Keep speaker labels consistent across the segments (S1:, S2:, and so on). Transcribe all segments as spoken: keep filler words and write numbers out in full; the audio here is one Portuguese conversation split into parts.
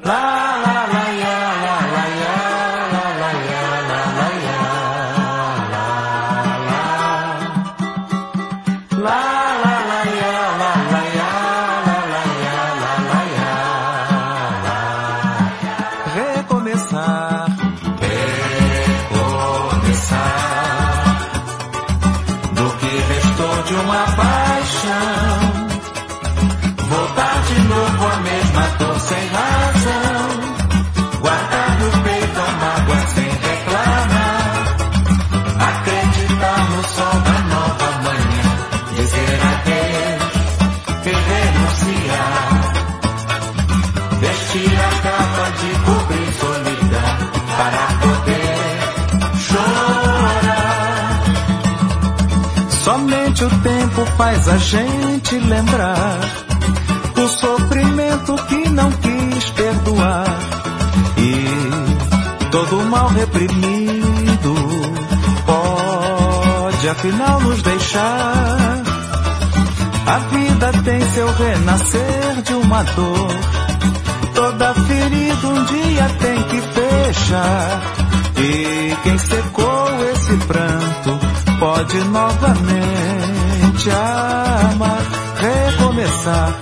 S1: O tempo faz a gente lembrar o sofrimento que não quis perdoar e todo o mal reprimido pode afinal nos deixar. A vida tem seu renascer de uma dor, toda ferida um dia tem que fechar, e quem secou esse pranto pode novamente amar, recomeçar,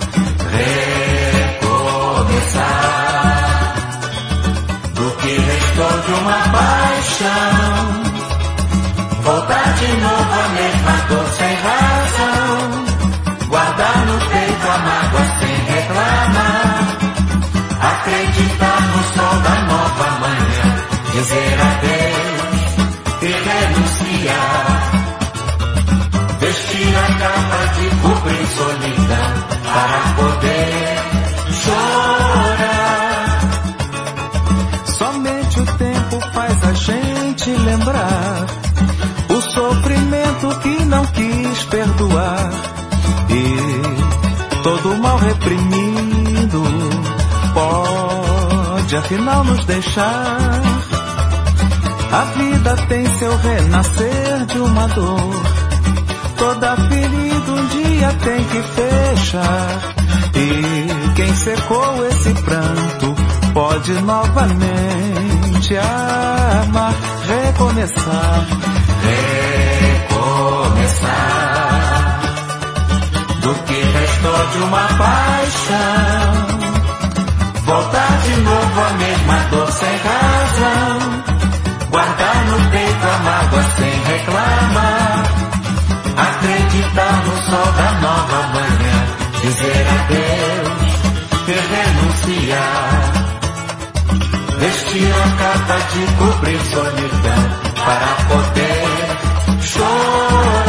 S2: recomeçar. Do que restou de uma paixão, voltar de novo a mesma dor sem razão, guardar no peito a mágoa sem reclamar, acreditar no sol da nova manhã, dizer adeus e renunciar. Vestir a capa de cobrir solidão para poder chorar.
S1: Somente o tempo faz a gente lembrar o sofrimento que não quis perdoar e todo o mal reprimido pode afinal nos deixar. A vida tem seu renascer de uma dor, toda ferida um dia tem que fechar, e quem secou esse pranto pode novamente amar, recomeçar,
S2: recomeçar. Do que restou de uma paixão, voltar de novo a mesma dor sem razão, guardar no peito a mágoa sem reclamar, acreditar no sol da nova manhã, dizer adeus e renunciar. Vestir a capa de cobrir solidão para poder chorar.